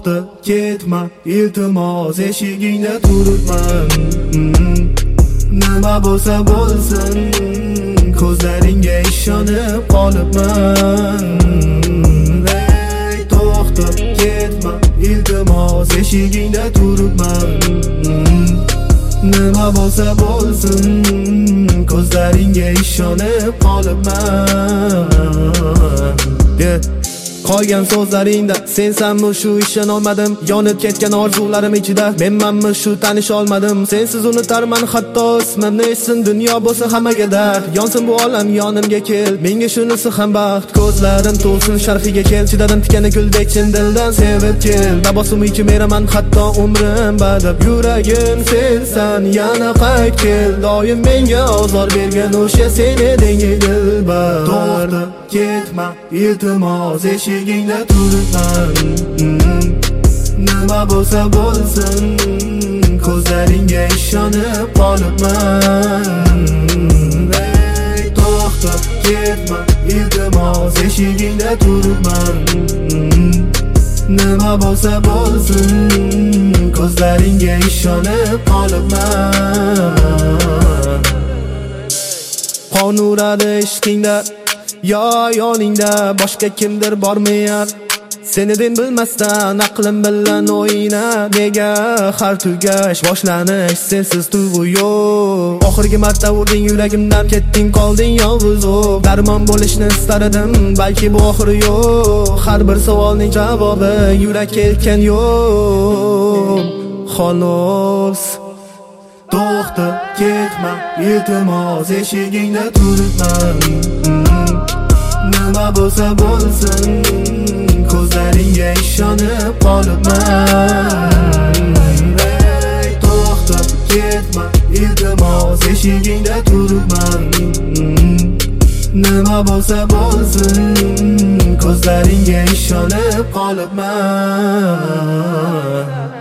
to'xta ketma, iltimos eshigingda turibman. Nima bo'lsa bo'lsin, ko'zlaringga ishonib qolibman. Ey to'xta ketma, iltimos eshigingda turibman. Nima bo'lsa bo'lsin, ko'zlaringga ishonib qolibman. Qolgan so'zlaringda sensanmi shu ishon olmadim. Yonib ketgan orzularim ichida menmanmi shu tanisha olmadim. Sensiz unutarman hatto ismimni esin. Dunyo bo'lsa hammaga dard, yonsin bu olam yonimga kel. Menga shunisi ham baxt, ko'zlarim to'lsin sharhiga kel. Chidadim tikani guldek chin dildan sevib kel. Tabassum ichim meraman hatto umrim badab. Yuragim sensan yana qayt kel. Doim menga ozor bergan o'sha sen eding dilbar. To'xta ketma, iltimos eshigingda turibman. Nima bo'lsa bo'lsin, ko'zlaringga ishonib qolibman. Ey to'xta ketma, iltimos eshigingda turibman. Nima bo'lsa bo'lsin, ko'zlaringga ishonib qolibman. Qon uradi ishqingda yo yoningda boshqa kimdir bormi yar? Seni den bilmasdan aqlim bilan o'yina. Nega har tugash boshlanish sensiz tuyg'u yo'q. Oxirgi marta urding yuragimdan, ketding qolding yolg'iz. Darmon bo'lishni istardim, balki bu oxiri yo'q. Har bir savolning javobi yurakka eltgan yo'q. Xolos to'xta ketma, iltimos eshigingda turibman. Nima bo'lsa bo'lsin, ko'zlaringga ishonib qolibman. Ey to'xta ketma, iltimos eshigingda turibman. Nima bo'lsa bo'lsin, ko'zlaringga ishonib qolibman.